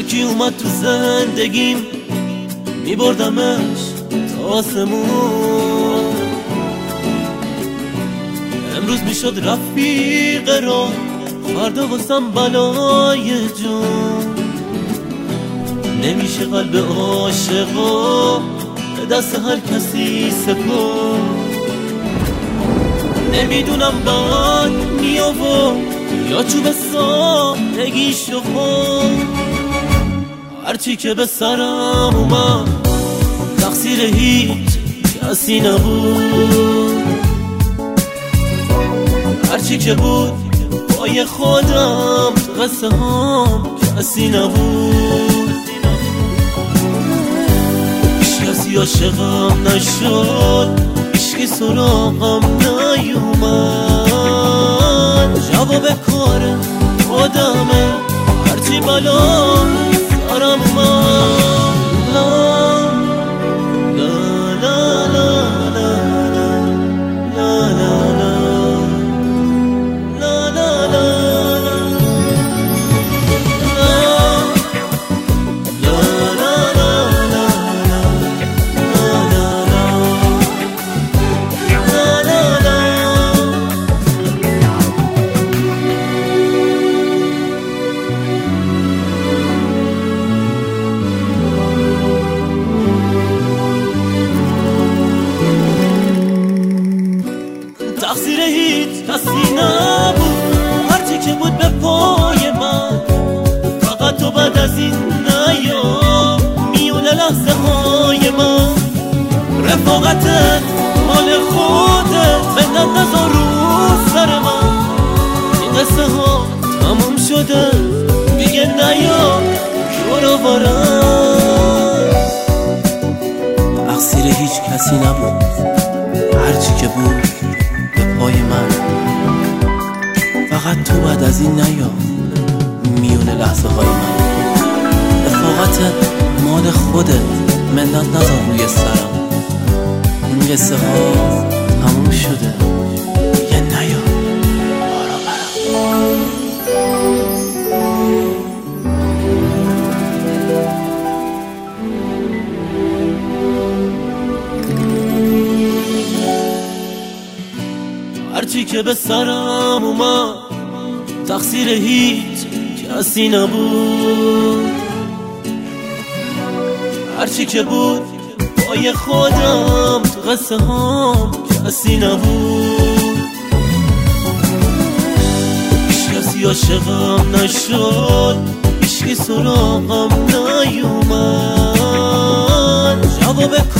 یکی اومد تو زندگیم میبردمش تا آسمون. امروز میشد رفیق رو، فردا واسم بلای جون. نمیشه قلب عاشقو به دست هر کسی سپرد. نمیدونم بعد میاو یا چوب سادگیشو خورد. هرچی که به سرم اومد تقصیر هیچ کسی نبود. هرچی که بود پای خودم، قصه هم کسی نبود. هیچ کسی عاشقم نشد، هیچکی سراغم نیومد. جواب کار خودمه هرچی بلا سرم اومد. تقصیر هیچ کسی نبود، هرچی که بود به پای من. فقط تو بعد از این نیا میونه لحظه های من. رفاقتت مال خودت، منت نذار رو سر من. این قصه ها تموم شده دیگه، نیا برو برم. تقصیر هیچ کسی نبود، هرچی که بود پای من. فقط تو بعد از این نیا میونه لحظه های من. رفاقت مال خودت، منت نذار روی سرم. این قصه ها تموم شده دیگه، نیا برو برم. هرچی که به سرم اومد تقصیر هیچ کسی نبود. هرچی که بود پای خودم، تو قصه هم کسی نبود. هیچ کسی عاشقم نشد، هیچکی سراغم نیومد. جواب